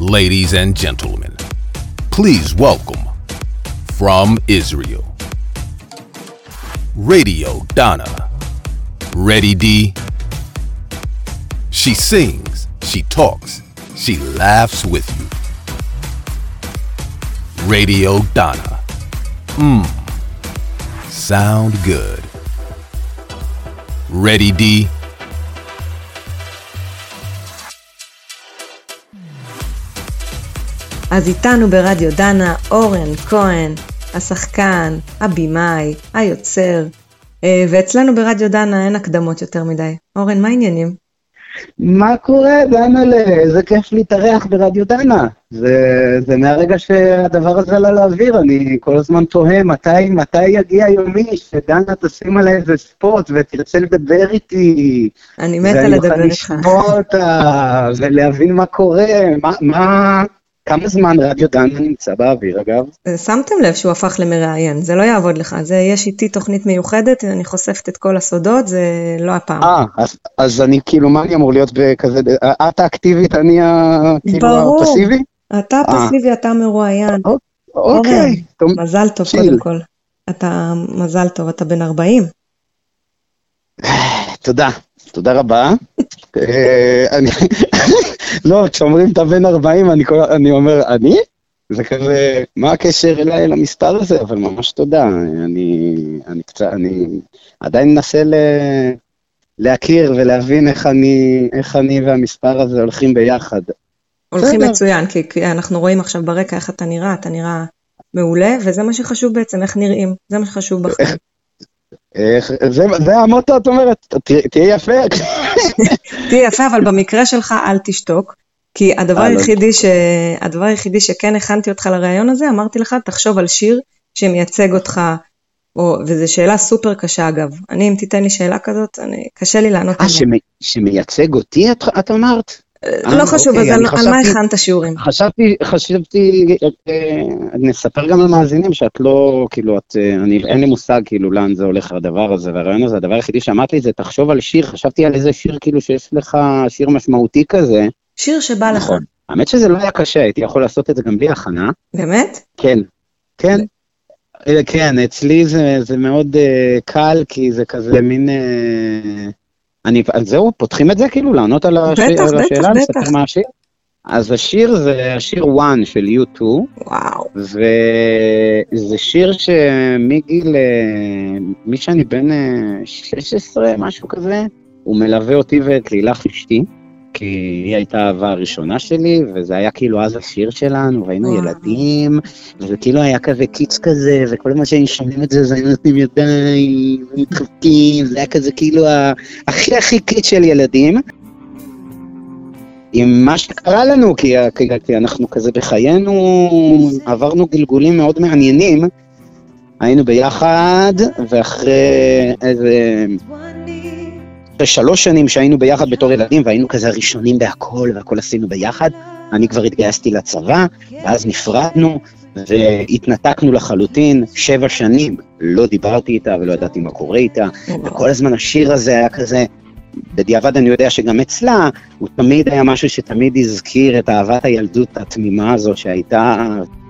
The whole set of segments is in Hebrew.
Ladies and gentlemen, please welcome from Israel, Radio Donna. Ready D? She sings, she talks, she laughs with you. Radio Donna. Sound good. Ready D? אז איתנו ברדיו דנה אורן כהן, השחקן, הבימאי, היוצר, ואצלנו ברדיו דנה אין הקדמות יותר מדי. אורן, מה העניינים? מה קורה, דנה? איזה כיף להתארח ברדיו דנה. זה מהרגע שהדבר הזה עלה לאוויר, אני כל הזמן תוהה מתי יגיע יומי שדנה תשים עליי איזה ספוט ותרצה לדבר איתי. אני מתה לדבר איתך. ואני אוכל לשמוע אותה ולהבין מה קורה, כמה זמן רדיו דנה נמצא באוויר, אגב? שמתם לב שהוא הפך למראיין, זה לא יעבוד לך, יש איתי תוכנית מיוחדת, אני חושפת את כל הסודות, זה לא הפעם. אז אני כאילו, מה אני אמור להיות בכזה, את האקטיבית, אני כאילו הפסיבי? אתה הפסיבי, אתה מרואיין. אוקיי. מזל טוב קודם כל. אתה מזל טוב, אתה בן 40. תודה רבה. לא, כשאומרים אתה בן 40, אני אומר, אני? זה כזה, מה הקשר אליי למספר הזה? אבל ממש תודה. אני עדיין מנסה להכיר ולהבין איך אני והמספר הזה הולכים ביחד. הולכים מצוין, כי אנחנו רואים עכשיו ברקע איך אתה נראה מעולה, וזה מה שחשוב בעצם, איך נראים, זה מה שחשוב בחיים. זה המוטו, את אומרת, תהיה יפה. תהיה יפה, אבל במקרה שלך אל תשתוק, כי הדבר היחידי שכן הכנתי אותך לרעיון הזה, אמרתי לך, תחשוב על שיר שמייצג אותך, וזו שאלה סופר קשה אגב. אם תיתן לי שאלה כזאת, קשה לי לענות על זה. שמייצג אותי, את אמרת? לא חשוב, אז על מה הכנת שיעורים? חשבתי, נספר גם למאזינים שאת לא, כאילו, אין לי מושג כאילו לאן זה הולך הדבר הזה, והרעיון הזה, הדבר היחידי שאמרת לי זה, תחשוב על שיר, חשבתי על איזה שיר כאילו שיש לך שיר משמעותי כזה. שיר שבא לך. נכון. האמת שזה לא היה קשה, הייתי יכול לעשות את זה גם בלי הכנה. באמת? כן, אצלי זה מאוד קל, כי זה כזה מין... זהו, פותחים את זה כאילו, לענות על השאלה, לספר מה השיר? אז השיר זה השיר One של U2, וואו. וזה שיר מי שאני בן 16, משהו כזה, הוא מלווה אותי ואת לילך אשתי, כי היא הייתה האהבה הראשונה שלי, וזה היה כאילו אז השיר שלנו, והיינו ילדים, וזה כאילו היה כזה קיץ כזה, וכל מה שאני שומעים את זה, זה היינו נותנים ידיים, ומתחבקים, זה היה כזה כאילו הכי קיץ של ילדים. עם מה שקרה לנו, כי אנחנו כזה בחיינו, עברנו גלגולים מאוד מעניינים, היינו ביחד, ואחרי איזה... 3 שנים שהיינו ביחד בתור ילדים, והיינו כזה הראשונים בהכל, והכל עשינו ביחד, אני כבר התגייסתי לצבא, ואז נפרדנו, והתנתקנו לחלוטין 7 שנים, לא דיברתי איתה ולא ידעתי מה קורה איתה, וכל הזמן השיר הזה היה כזה, בדיעבד אני יודע שגם אצלה, הוא תמיד היה משהו שתמיד הזכיר את אהבת הילדות התמימה הזאת שהייתה,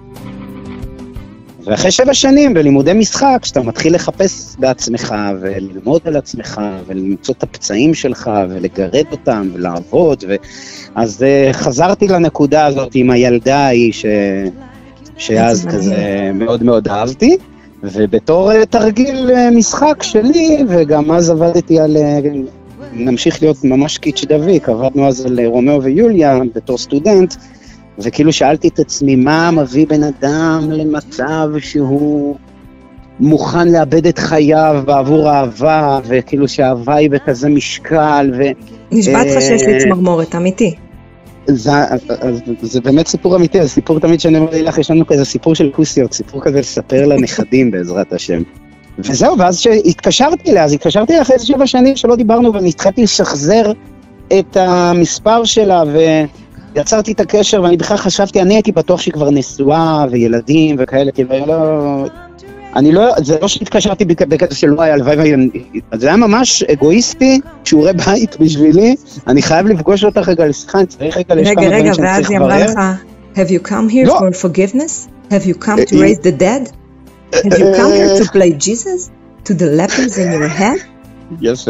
ואחרי 7 שנים בלימודי משחק, שאתה מתחיל לחפש בעצמך וללמוד על עצמך ולמצוא את הפצעים שלך ולגרד אותם ולעבוד, אז חזרתי לנקודה הזאת עם הילדה ההיא שאז כזה מאוד מאוד אהבתי, ובתור תרגיל משחק שלי, וגם אז עבדתי על, נמשיך להיות ממש קיץ' דביק, עבדנו אז על רומאו ויוליה בתור סטודנט, וכאילו שאלתי את עצמי, מה מביא בן אדם למצב שהוא מוכן לאבד את חייו בעבור אהבה, וכאילו שהאהבה היא בכזה משקל, נשבעת לך שיש לי צמרמורת, אמיתי. זה באמת סיפור אמיתי, זה סיפור תמיד שאני אומר לך, יש לנו כזה סיפור של כוסיות, סיפור כזה לספר לנכדים בעזרת השם. וזהו, ואז שהתקשרתי אליה, אז התקשרתי לה אחרי 7 שנים שלא דיברנו, והתחלתי לשחזר את המספר שלה, יצרתי את הקשר, ואני בכלל חשבתי, אני הייתי בטוח שהיא כבר נשואה וילדים וכאלה, כאילו, אני לא, זה לא שהתקשרתי בקטע של וואי, הלוואי, זה היה ממש אגואיסטי, שיעורי בית בשבילי, אני חייב לפגוש אותך רגע לשיחה, אני צריך רגע לשכם את דברים שאני צריך לברר. ואז היא אמרה לך, have you come here for forgiveness? Have you come to raise the dead? Have you come here to play Jesus? To the lepers in your head? יפה.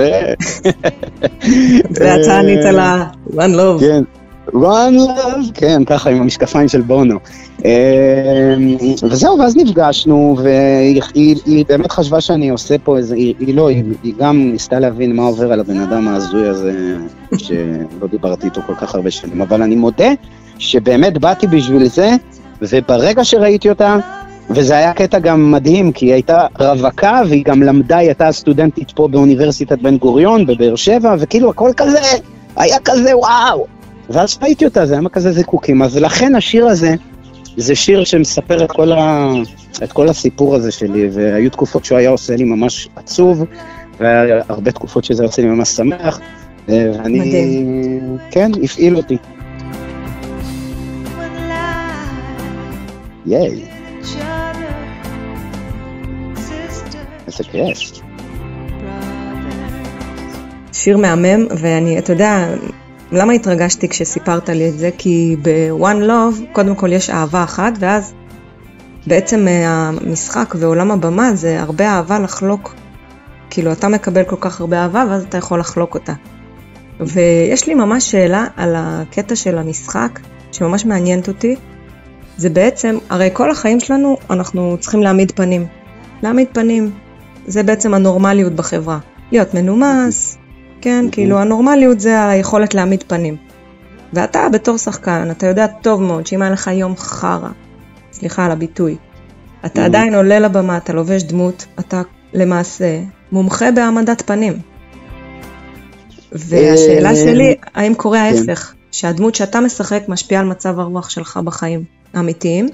ואתה ענית לה, one love. כן. One love, כן, ככה עם המשקפיים של בונו. וזהו, ואז נפגשנו, והיא באמת חשבה שאני עושה פה איזה, היא גם ניסתה להבין מה עובר על הבן אדם ההזוי הזה, שלא דיברתי איתו כל כך הרבה שנים, אבל אני מודה שבאמת באתי בשביל זה, וברגע שראיתי אותה, וזה היה קטע גם מדהים, כי היא הייתה רווקה, והיא גם למדה, היא הייתה סטודנטית פה באוניברסיטת בן גוריון, בבאר שבע, וכאילו הכל כזה, היה כזה וואו. ואז ראיתי אותה, זה היה כזה זיקוקים, אז לכן השיר הזה, זה שיר שמספר את כל הסיפור הזה שלי, והיו תקופות שהוא היה עושה לי ממש עצוב, והרבה תקופות שזה עושה לי ממש שמח, ואני, כן, הפעיל אותי. ייי. איזה כיף. שיר מהמם, ואני, אתה יודע, למה התרגשתי כשסיפרת לי את זה? כי ב-One Love, קודם כל יש אהבה אחת, ואז בעצם המשחק ועולם הבמה זה הרבה אהבה לחלוק. כאילו, אתה מקבל כל כך הרבה אהבה, ואז אתה יכול לחלוק אותה. ויש לי ממש שאלה על הקטע של המשחק, שממש מעניינת אותי. זה בעצם, הרי כל החיים שלנו, אנחנו צריכים להעמיד פנים. להעמיד פנים, זה בעצם הנורמליות בחברה. להיות מנומס, כן, כאילו הנורמליות זה היכולת להעמיד פנים. ואתה בתור שחקן, אתה יודע טוב מאוד שאם היה לך יום חרה, סליחה על הביטוי, אתה עדיין עולה לבמה, אתה לובש דמות, אתה למעשה מומחה בהעמדת פנים. והשאלה שלי, האם קורה ההפך, שהדמות שאתה משחק משפיעה על מצב הרוח שלך בחיים האמיתיים?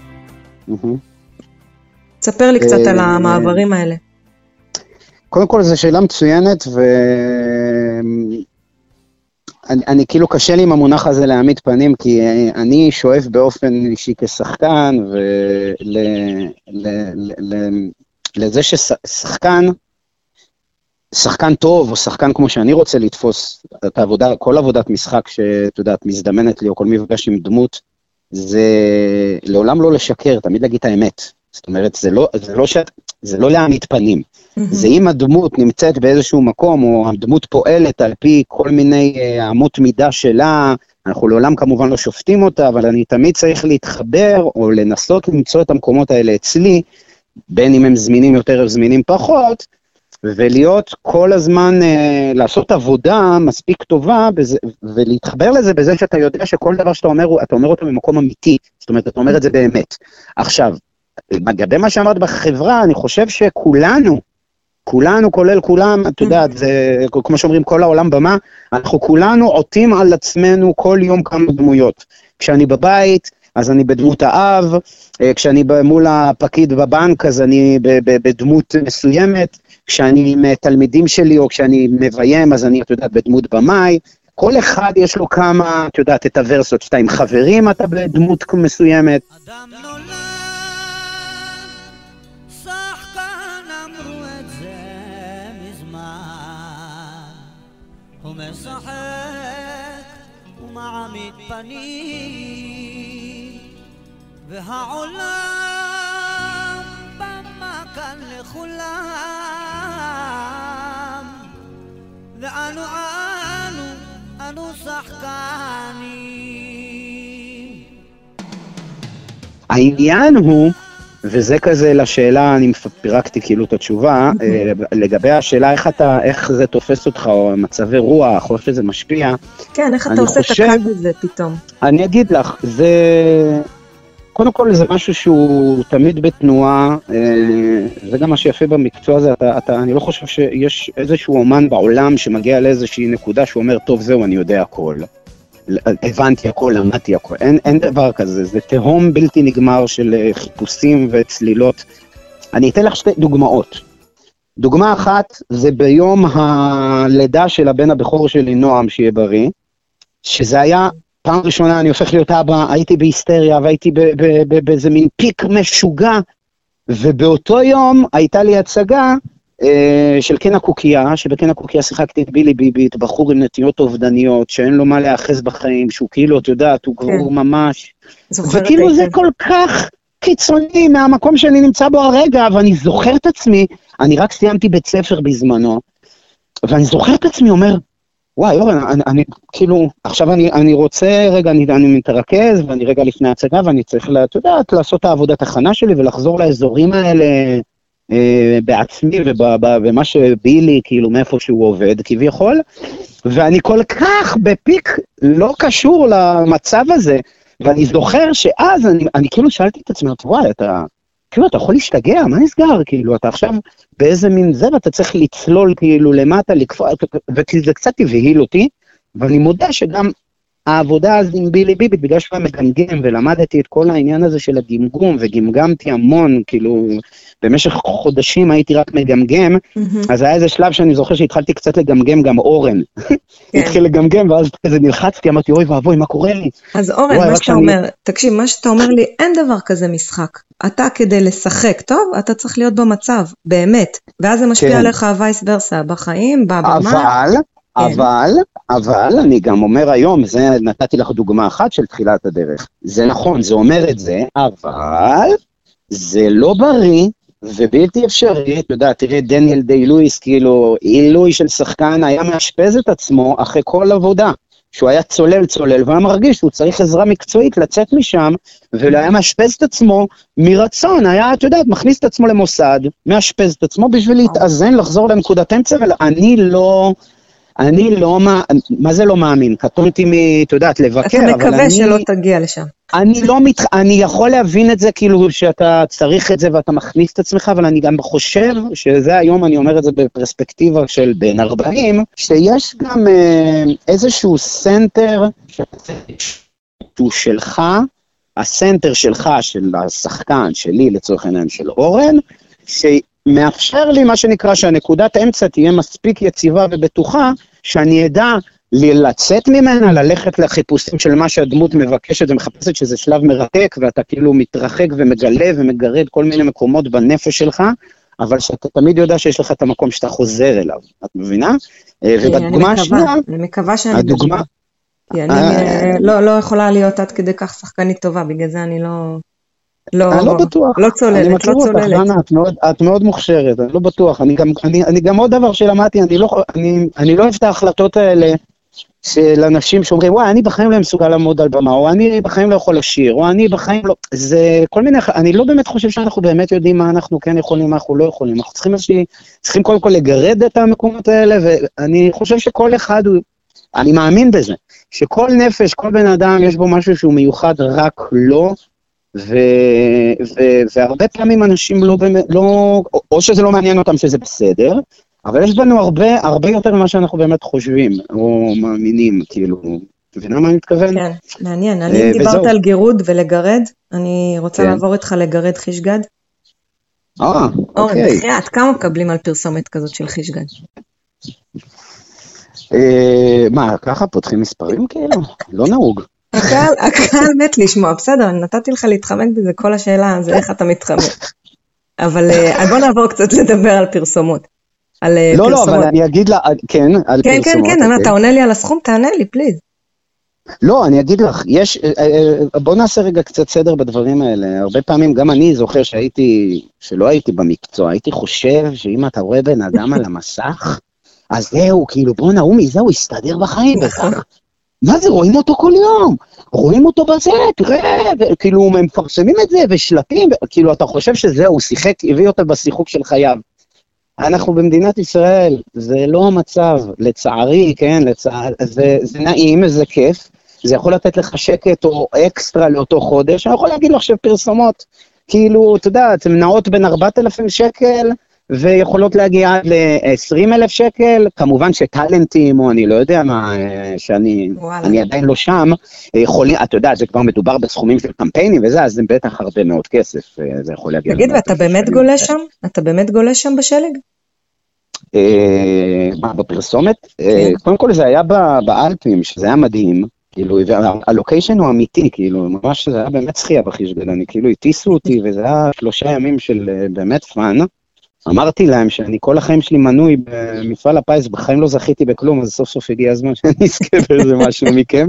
תספר לי קצת על המעברים האלה. קודם כל, זו שאלה מצוינת, ואני כאילו קשה לי עם המונח הזה להעמיד פנים, כי אני שואף באופן אישי כשחקן, לזה ששחקן, שחקן טוב, או שחקן כמו שאני רוצה לתפוס את העבודה, כל עבודת משחק שאת יודעת, מזדמנת לי, או כל מפגש עם דמות, זה לעולם לא לשקר, תמיד להגיד את האמת. זאת אומרת, זה לא להעמיד פנים. זה אם הדמות נמצאת באיזשהו מקום, או הדמות פועלת על פי כל מיני אמות מידה שלה, אנחנו לעולם כמובן לא שופטים אותה, אבל אני תמיד צריך להתחבר, או לנסות למצוא את המקומות האלה אצלי, בין אם הם זמינים יותר או זמינים פחות, ולהיות כל הזמן, לעשות עבודה מספיק טובה, ולהתחבר לזה בזה שאתה יודע שכל דבר שאתה אומר, אתה אומר אותו ממקום אמיתי, זאת אומרת, אתה אומר את זה באמת. עכשיו, לגבי מה שאמרת בחברה, אני חושב שכולנו, כולל כולם, אתה יודע, זה, כמו שאומרים, כל העולם במה, אנחנו כולנו עוטים על עצמנו כל יום כמה דמויות. כשאני בבית, אז אני בדמות האב, כשאני מול הפקיד בבנק, אז אני בדמות מסוימת, כשאני עם תלמידים שלי, או כשאני מביים, אז אני, אתה יודעת, בדמות במאי, כל אחד יש לו כמה, אתה יודעת, את הוורסות, שאתה עם חברים, אתה בדמות מסוימת. אדם נולד, שחקן אמרו את זה מזמן, הוא משחק ומעמיד פנים, והעולם במה כאן לכולם, ואנו שחקנים. העניין הוא, וזה כזה לשאלה, אני פירקתי כאילו את התשובה, לגבי השאלה איך זה תופס אותך, או מצבי רוח, או שזה משפיע. כן, איך אתה עושה את הקו הזה פתאום? אני אגיד לך, קודם כל זה משהו שהוא תמיד בתנועה, זה גם מה שיפה במקצוע הזה, אני לא חושב שיש איזשהו אומן בעולם שמגיע לאיזושהי נקודה שהוא אומר, טוב זהו, אני יודע הכל, הבנתי הכל, למדתי הכל, אין דבר כזה, זה תהום בלתי נגמר של חיפושים וצלילות. אני אתן לך שתי דוגמאות. דוגמה אחת, זה ביום הלידה של הבן הבכור שלי, נועם, שיהיה בריא, שזה היה פעם ראשונה, אני הופך להיות אבא, הייתי בהיסטריה, והייתי באיזה מין פיק משוגע, ובאותו יום הייתה לי הצגה של כן הקוקייה, שבכן הקוקייה שיחקתי את בילי ביבית, בחור עם נטיות אובדניות, שאין לו מה להאחז בחיים, שהוא כאילו, את יודעת, הוא גרור ממש, וכאילו זה כל כך קיצוני מהמקום שאני נמצא בו הרגע, ואני זוכר את עצמי, אני רק סיימתי בית ספר בזמנו, ואני זוכר את עצמי אומר, וואי, אורן, אני כאילו, עכשיו אני רוצה, רגע, אני מתרכז, ואני רגע לפני הצגה, ואני צריך, אתה יודעת, לעשות את העבודת הכנה שלי, ולחזור לאזורים האלה בעצמי, ובמה שבילי, כאילו, מאיפה שהוא עובד, כביכול, ואני כל כך בפיק לא קשור למצב הזה, ואני זוכר שאז אני כאילו שאלתי את עצמי, וואי, כאילו, אתה יכול להשתגע, מה נסגר? כאילו, אתה עכשיו באיזה מין זה, ואתה צריך לצלול כאילו למטה, לקפוא, וזה קצת הבהיל אותי, ואני מודה שגם העבודה אז עם בילי ביבית, בגלל שהוא היה מגמגם, ולמדתי את כל העניין הזה של הגמגום, וגמגמתי המון, כאילו, במשך חודשים הייתי רק מגמגם, אז היה איזה שלב שאני זוכר שהתחלתי קצת לגמגם גם אורן. התחיל לגמגם, ואז כזה נלחצתי, אמרתי, אוי ואבוי, מה קורה לי? אז אורן, מה שאתה אומר, תקשיב, מה שאתה אומר לי, אין דבר כזה משחק. אתה כדי לשחק טוב, אתה צריך להיות במצב, באמת. ואז זה משפיע עליך וייס ורסה, בחיים, בבמה. אבל אני גם אומר היום, זה נתתי לך דוגמה אחת של תחילת הדרך. זה נכון, זה אומר את זה, אבל זה לא בריא ובלתי אפשרי. אתה יודע, תראה דניאל די לואיס, כאילו עילוי של שחקן היה מאשפז את עצמו אחרי כל עבודה. שהוא היה צולל, והיה מרגיש שהוא צריך עזרה מקצועית לצאת משם, והיה מאשפז את עצמו מרצון, היה, את יודעת, מכניס את עצמו למוסד, מאשפז את עצמו בשביל להתאזן, לחזור לנקודת אמצע, אני לא, מה זה לא מאמין? קטונתי אתה יודעת, לבקר, אבל אתה מקווה שלא תגיע לשם. אני יכול להבין את זה, כאילו שאתה צריך את זה ואתה מכניס את עצמך, אבל אני גם חושב שזה היום, אני אומר את זה בפרספקטיבה של בין 40, שיש גם איזשהו סנטר שהוא שלך, הסנטר שלך, של השחקן, שלי לצורך העניין של אורן, מאפשר לי מה שנקרא שהנקודת האמצע תהיה מספיק יציבה ובטוחה, שאני אדע לצאת ממנה, ללכת לחיפושים של מה שהדמות מבקשת ומחפשת, שזה שלב מרתק, ואתה כאילו מתרחק ומגלה ומגרד כל מיני מקומות בנפש שלך, אבל שאתה תמיד יודע שיש לך את המקום שאתה חוזר אליו, את מבינה? ובדוגמה השנייה, אני מקווה שאני דוגמה. כי אני לא יכולה להיות עד כדי כך שחקנית טובה, בגלל זה אני לא בטוח. לא צוללת. את מאוד מוכשרת, אני לא בטוח. אני גם עוד דבר שלמדתי, אני לא אוהב את ההחלטות האלה של אנשים שאומרים, וואי, אני בחיים לא מסוגל לעמוד על במה, או אני בחיים לא יכול לשיר, או אני בחיים לא, זה כל מיני, אני לא באמת חושב שאנחנו באמת יודעים מה אנחנו כן יכולים, מה אנחנו לא יכולים, אנחנו צריכים קודם כל לגרד את המקומות האלה, ואני חושב שכל אחד, אני מאמין בזה, שכל נפש, כל בן אדם, יש בו משהו שהוא מיוחד רק לא, והרבה פעמים אנשים לא, או שזה לא מעניין אותם שזה בסדר, אבל יש בנו הרבה יותר ממה שאנחנו באמת חושבים, או מאמינים, כאילו, תבינה מה אני מתכוון? כן, מעניין. אני דיברת על גירוד ולגרד, אני רוצה לעבור איתך לגרד חישגד. אוקיי. בחייאת, כמה מקבלים על פרסומת כזאת של חישגד? מה, ככה פותחים מספרים כאילו? לא נהוג. הקהל מת לשמוע, בסדר, אני נתתי לך להתחמק בזה, כל השאלה זה איך אתה מתחמק. אבל בוא נעבור קצת לדבר על פרסומות. לא, אבל אני אגיד לה, כן, על פרסומות. כן, אתה עונה לי על הסכום, תענה לי, פליז. לא, אני אגיד לך, בוא נעשה רגע קצת סדר בדברים האלה. הרבה פעמים, גם אני זוכר שלא הייתי במקצוע, הייתי חושב שאם אתה רואה בן אדם על המסך, אז זהו, כאילו, בוא נעומי, זהו, יסתדר בחיים בכך. מה זה, רואים אותו כל יום, רואים אותו בזה, תראה, כאילו, הם מפרסמים את זה, ושלטים, כאילו, אתה חושב שזהו, שיחק, הביא אותה בשיחוק של חייו. אנחנו במדינת ישראל, זה לא המצב, לצערי, כן, זה נעים, זה כיף, זה יכול לתת לך שקט או אקסטרה לאותו חודש, אני יכול להגיד לך שפרסומות, כאילו, אתה יודע, הן נעות בין 4,000 שקל, ויכולות להגיע עד ל-20,000 שקל, כמובן שטלנטים, או אני לא יודע מה, שאני עדיין לא שם, יכולים, אתה יודע, זה כבר מדובר בסכומים של קמפיינים וזה, אז זה בטח הרבה מאוד כסף, זה יכול להגיע. תגיד, ואתה באמת גולש שם? אתה באמת גולש שם בשלג? בפרסומת? קודם כל זה היה באלפים, שזה היה מדהים, כאילו, הלוקיישן הוא אמיתי, כאילו, ממש זה היה באמת שחייה בחישגל, אני כאילו הטיסו אותי, וזה היה 3 ימים של באמת פאן. אמרתי להם שאני כל החיים שלי מנוי במפעל הפיס, בחיים לא זכיתי בכלום, אז סוף סוף הגיע הזמן שאני אזכה באיזה משהו מכם.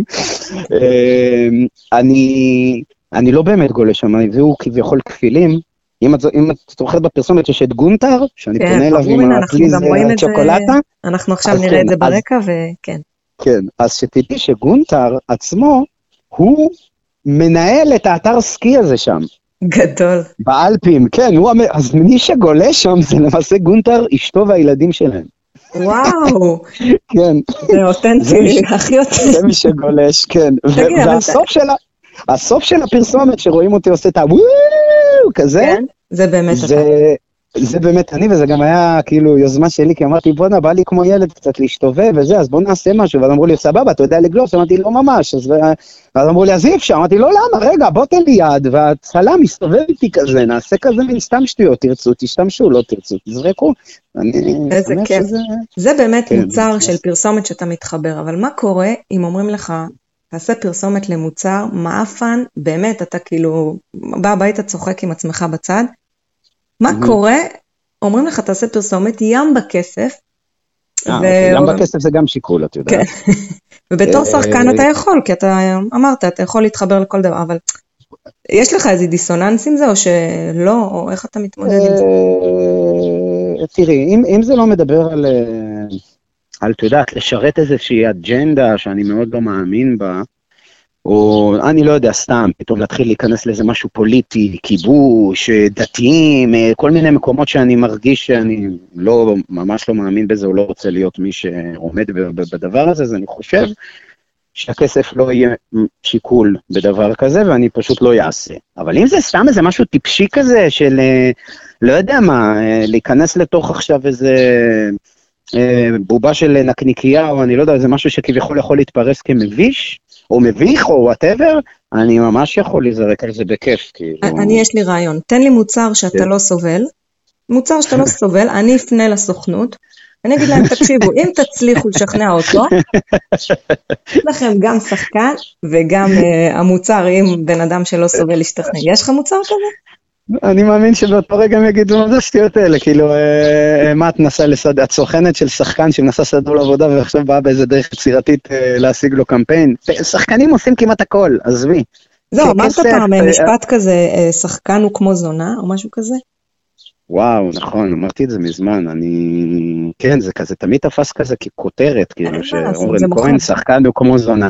אני לא באמת גולש שם, הביאו כביכול כפילים, אם את זוכרת בפרסומת יש את גונטר, שאני פונה אליו עם הפליז צ'וקולטה. אנחנו עכשיו נראה את זה ברקע, וכן. כן, אז שתדעי שגונטר עצמו, הוא מנהל את האתר סקי הזה שם. גדול. באלפים, כן, אז מי שגולש שם זה למעשה גונטר, אשתו והילדים שלהם. וואו. כן. זה אותנטי, הכי אותנטי. זה מי שגולש, כן. והסוף של הפרסומת שרואים אותי עושה את הוואו, כזה. כן, זה באמת אתה. זה באמת אני, וזה גם היה כאילו יוזמה שלי, כי אמרתי, בוא בא לי כמו ילד קצת להשתובב וזה, אז בוא נעשה משהו, ואז אמרו לי, סבבה, אתה יודע לגלוש? אמרתי, לא ממש, ואז אמרו לי, אז אי אפשר, אמרתי, לא, למה, רגע, בוא תן לי יד, והצלם מסתובב איתי כזה, נעשה כזה מין סתם שטויות, תרצו, תשתמשו, לא תרצו, תזרקו. איזה כיף. זה באמת מוצר של פרסומת שאתה מתחבר, אבל מה קורה אם אומרים לך, תעשה פרסומת למוצר, מאפן, באמת, אתה כאילו, בא הביתה צוחק עם עצמך בצד, מה קורה? אומרים לך, תעשה פרסומת, ים בכסף. ים בכסף זה גם שיקול, את יודעת. ובתור שחקן אתה יכול, כי אתה אמרת, אתה יכול להתחבר לכל דבר, אבל יש לך איזה דיסוננס עם זה, או שלא, או איך אתה מתמודד עם זה? תראי, אם זה לא מדבר על, אתה יודעת, לשרת איזושהי אג'נדה שאני מאוד לא מאמין בה, או אני לא יודע, סתם, פתאום להתחיל להיכנס לאיזה משהו פוליטי, כיבוש, דתיים, כל מיני מקומות שאני מרגיש שאני לא, ממש לא מאמין בזה, או לא רוצה להיות מי שעומד בדבר הזה, אז אני חושב שהכסף לא יהיה שיקול בדבר כזה, ואני פשוט לא אעשה. אבל אם זה סתם איזה משהו טיפשי כזה, של לא יודע מה, להיכנס לתוך עכשיו איזה בובה של נקניקייה, או אני לא יודע, זה משהו שכביכול יכול להתפרס כמביש, או מביך, או whatever, אני ממש יכול להיזרק על זה בכיף, כאילו. יש לי רעיון, תן לי מוצר שאתה לא סובל, מוצר שאתה לא סובל, אני אפנה לסוכנות, אני אגיד להם, תקשיבו, אם תצליחו לשכנע אותו, יש לכם גם שחקן, וגם המוצר, אם בן אדם שלא סובל להשתכנע, יש לך מוצר כזה? אני מאמין שבאותו רגע הם יגידו, זה שטויות האלה, כאילו, מה את נסה לסדר, את סוכנת של שחקן שמנסה לסדר לעבודה, ועכשיו באה באיזה דרך יצירתית להשיג לו קמפיין. שחקנים עושים כמעט הכל, עזבי. זהו, אמרת פעם משפט כזה, שחקן הוא כמו זונה, או משהו כזה? וואו, נכון, אמרתי את זה מזמן, כן, זה כזה, תמיד תפס כזה ככותרת, כאילו, שאורן כהן, שחקן הוא כמו זונה.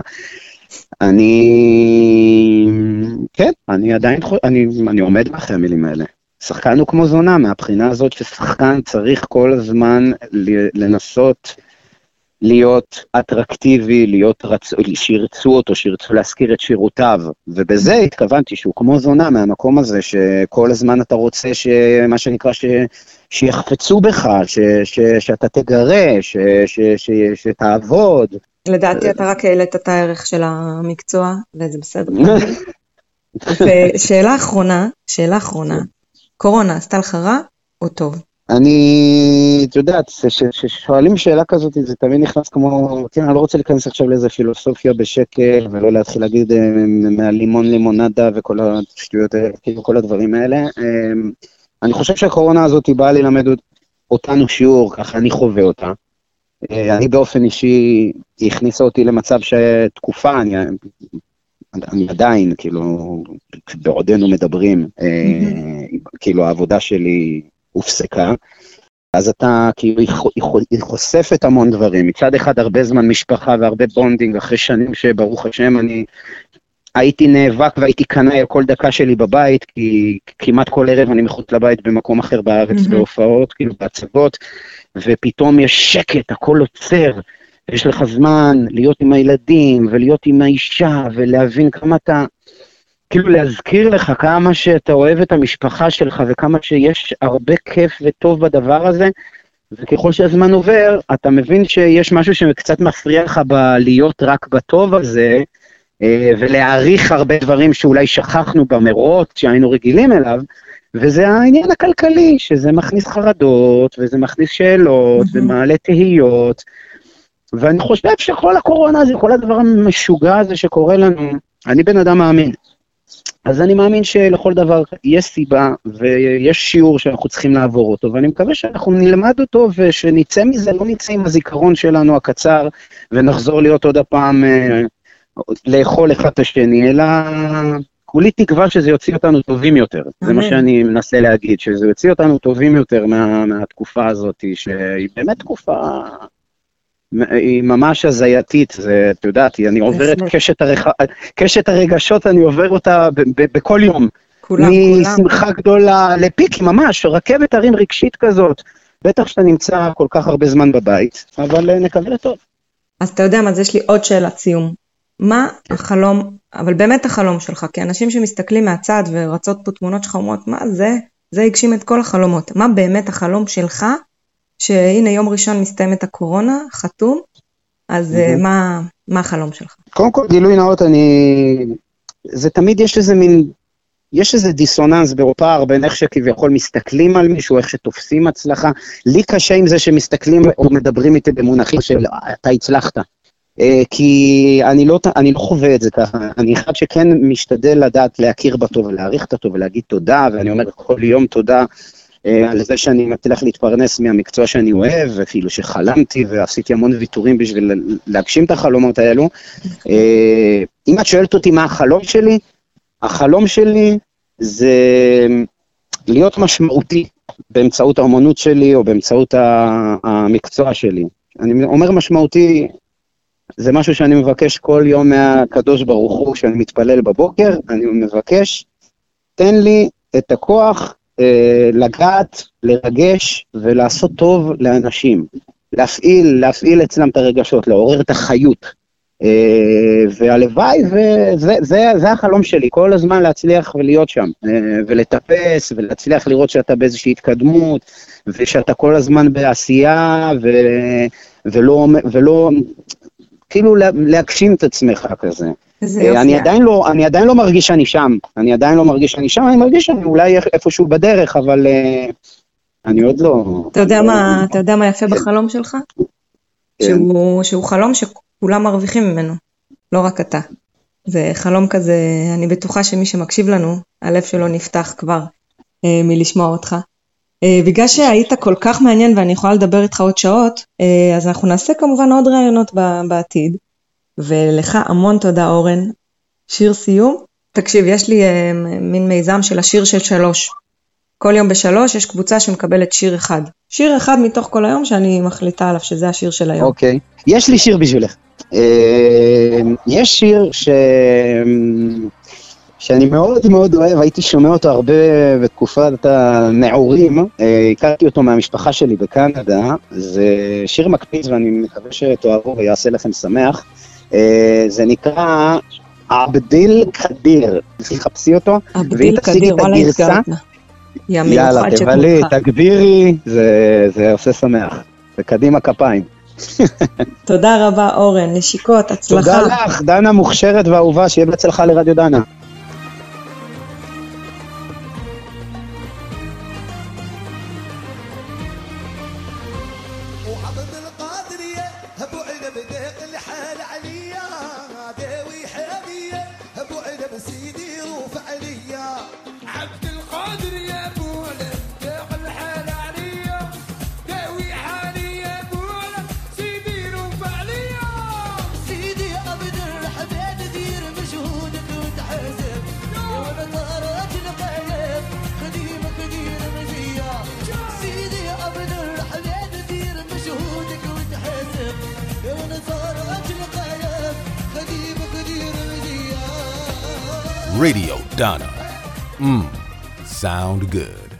כן, אני עדיין, אני עומד מאחורי המילים האלה. שחקן הוא כמו זונה, מהבחינה הזאת ששחקן צריך כל הזמן לנסות להיות אטרקטיבי, שירצו אותו, שירצו להזכיר את שירותיו, ובזה התכוונתי שהוא כמו זונה, מהמקום הזה שכל הזמן אתה רוצה מה שנקרא שיחפצו בך, שאתה תגרה, שתעבוד. לדעתי אתה רק העלית את הערך של המקצוע, וזה בסדר. ושאלה אחרונה, קורונה, עשתה לך רע או טוב? את יודעת, ששואלים שאלה כזאת, זה תמיד נכנס כמו, כן, אני לא רוצה להיכנס עכשיו לאיזה פילוסופיה בשקל, ולא להתחיל להגיד מהלימון לימונדה וכל השטויות האלה, כאילו כל הדברים האלה. אני חושב שהקורונה הזאת היא באה ללמד אותנו שיעור, ככה אני חווה אותה. אני באופן אישי, היא הכניסה אותי למצב שתקופה, אני עדיין, כאילו, בעודנו מדברים, כאילו העבודה שלי הופסקה, אז אתה, כאילו, היא חושפת המון דברים, מצד אחד הרבה זמן משפחה והרבה בונדינג, אחרי שנים שברוך השם אני הייתי נאבק והייתי קנאי על כל דקה שלי בבית, כי כמעט כל ערב אני מחוץ לבית במקום אחר בארץ בהופעות, כאילו בהצגות, ופתאום יש שקט, הכל עוצר, יש לך זמן להיות עם הילדים ולהיות עם האישה ולהבין כמה אתה, כאילו להזכיר לך כמה שאתה אוהב את המשפחה שלך וכמה שיש הרבה כיף וטוב בדבר הזה, וככל שהזמן עובר אתה מבין שיש משהו שקצת מפריע לך בלהיות רק בטוב הזה, ולהעריך הרבה דברים שאולי שכחנו במרות שהיינו רגילים אליו, וזה העניין הכלכלי, שזה מכניס חרדות, וזה מכניס שאלות, ומעלה תהיות, ואני חושב שכל הקורונה הזה, כל הדבר המשוגע הזה שקורה לנו, אני בן אדם מאמין. אז אני מאמין שלכל דבר יש סיבה, ויש שיעור שאנחנו צריכים לעבור אותו, ואני מקווה שאנחנו נלמד אותו, ושנצא מזה, לא נצא עם הזיכרון שלנו הקצר, ונחזור להיות עוד הפעם לאכול אחד את השני, אלא כולי תקווה שזה יוציא אותנו טובים יותר. זה מה שאני מנסה להגיד, שזה יוציא אותנו טובים יותר מהתקופה הזאת, שהיא באמת תקופה, היא ממש הזייתית, זה, את יודעת, אני עובר את קשת הרגשות, אני עובר אותה בכל יום. משמחה גדולה לפיק, ממש, רכבת הרים רגשית כזאת. בטח שאתה נמצא כל כך הרבה זמן בבית, אבל נקווה לטוב. אז אתה יודע מה, אז יש לי עוד שאלת סיום. מה החלום, אבל באמת החלום שלך, כי אנשים שמסתכלים מהצד ורצות פה תמונות שחומות, מה זה? זה הגשים את כל החלומות. מה באמת החלום שלך, שהנה יום ראשון מסתיימת הקורונה, חתום, אז מה החלום שלך? קודם כל, גילוי נאות, זה תמיד יש איזה דיסוננס בפער בין איך שכביכול מסתכלים על מישהו, איך שתופסים הצלחה. לי קשה עם זה שמסתכלים או מדברים איתי במונחים של אתה הצלחת. כי אני לא חווה את זה ככה, אני אחד שכן משתדל לדעת להכיר בטוב ולהעריך את הטוב ולהגיד תודה, ואני אומר כל יום תודה על זה שאני מצליח להתפרנס מהמקצוע שאני אוהב, ואפילו שחלמתי ועשיתי המון ויתורים בשביל להגשים את החלומות האלו. אם את שואלת אותי מה החלום שלי זה להיות משמעותי באמצעות האמנות שלי או באמצעות המקצוע שלי. אני אומר משמעותי, זה משהו שאני מבקש כל יום מהקדוש ברוך הוא, כשאני מתפלל בבוקר, אני מבקש, תן לי את הכוח לגעת, לרגש ולעשות טוב לאנשים, להפעיל אצלם את הרגשות, לעורר את החיות, והלוואי, וזה החלום שלי, כל הזמן להצליח ולהיות שם, ולטפס, ולהצליח לראות שאתה באיזושהי התקדמות, ושאתה כל הזמן בעשייה, ולא כאילו להגשים את עצמך כזה. אני עדיין לא מרגיש שאני שם, אני מרגיש שאני אולי איפשהו בדרך, אבל אני עוד לא... אתה יודע מה יפה בחלום שלך? שהוא חלום שכולם מרוויחים ממנו, לא רק אתה. זה חלום כזה, אני בטוחה שמי שמקשיב לנו, הלב שלו נפתח כבר מלשמוע אותך. בגלל שהיית כל כך מעניין ואני יכולה לדבר איתך עוד שעות, אז אנחנו נעשה כמובן עוד רעיונות בעתיד, ולך המון תודה אורן. שיר סיום, תקשיב, יש לי מין מיזם של השיר של 3, כל יום ב3 יש קבוצה שמקבלת שיר אחד מתוך כל היום שאני מחליטה עליו שזה השיר של היום. אוקיי, יש לי שיר בשבילך, יש שיר שאני מאוד מאוד אוהב, הייתי שומע אותו הרבה בתקופת הנעורים, הכרתי אותו מהמשפחה שלי בקנדה, זה שיר מקפיץ ואני מקווה שתאהבו ויעשה לכם שמח, זה נקרא עבדיל קדיר, תחפשי אותו, עבדיל קדיר, וואלה הזכרת לה. יאללה, תבלי, תגבירי, זה עושה שמח, וקדימה כפיים. תודה רבה אורן, נשיקות, הצלחה. תודה לך, דנה מוכשרת ואהובה, שיהיה בהצלחה לרדיו דנה. Radio Donna. Sound good.